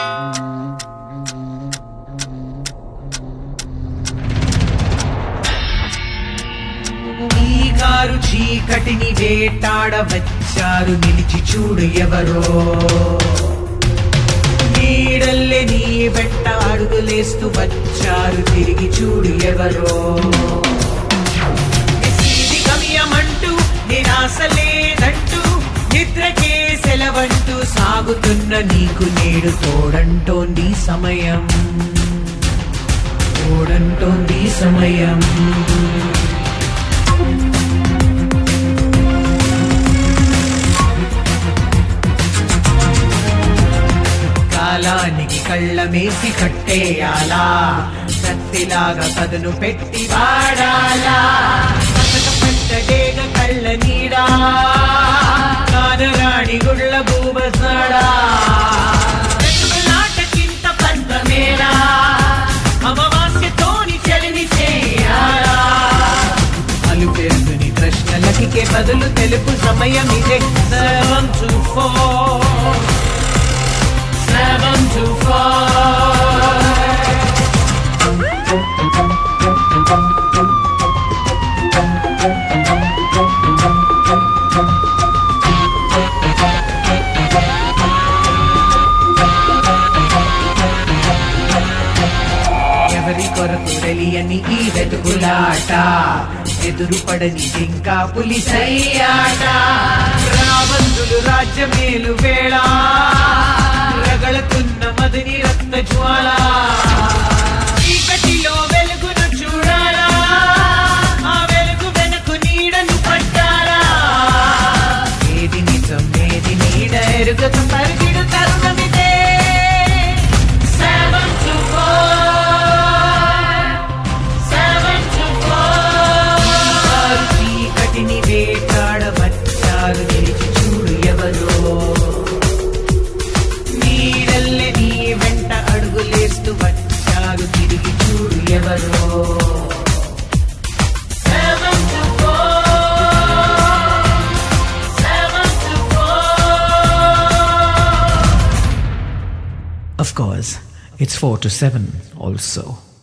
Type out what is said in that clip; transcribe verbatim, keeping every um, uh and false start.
ఈ కారు చీకటిని వేటాడ వచ్చారు, నిలిచి చూడు ఎవరో. నీడల్లే నీ వెంట అడుగులేస్తూ వచ్చారు, తిరిగి చూడు ఎవరో. నిశీది గమ్యమంటూ నిరాశ లేదంటూ, నిద్రకే సెలవంటూ సాగుతున్న నీకు నేడు తోడంటోంది సమయం, తోడంటోంది సమయం. కాలానికి కళ్ళమేసి కట్టేయాలా, కత్తిలాగా కదును పెట్టి వాడాలా. పట్టడేగ కళ్ళ నీడా, కానరాణి గుళ్ళ భూబసాడా. నాటకింత పంతమేలా, అమావాస్యతోని చలిని చేయాలా. అలుపెరుగుని ప్రశ్నలకి బదులు తెలుపు సమయం ఇదే. Seven to four Seven to four. ఎవరి కొరకు తెలియని ఈ వెతుకులాట, ఎదురుపడని ఇంకా పులిసయ్యాట. రావంతులు రాజ్యమేలు వేళ, రగళతున్న మదిని రక్త జ్వాల. చీకటిలో వెలుగును చూడాలా, ఆ వెలుగు వెనుకు నీడను పట్టాలా. ఏది నిజం ఏది నీడ ఎరుగక పరిగిడు తరుణమిదే. Seven to four, seven to four. చీకటిని వేటాడ వచ్చారు, నిలిచి చూడు ఎవరో. నీడల్లే నీ వెంట అడుగులేస్తూ వచ్చారు, తిరిగి చూడు ఎవరో. Seven to four, seven to four. Of course, it's four to seven also.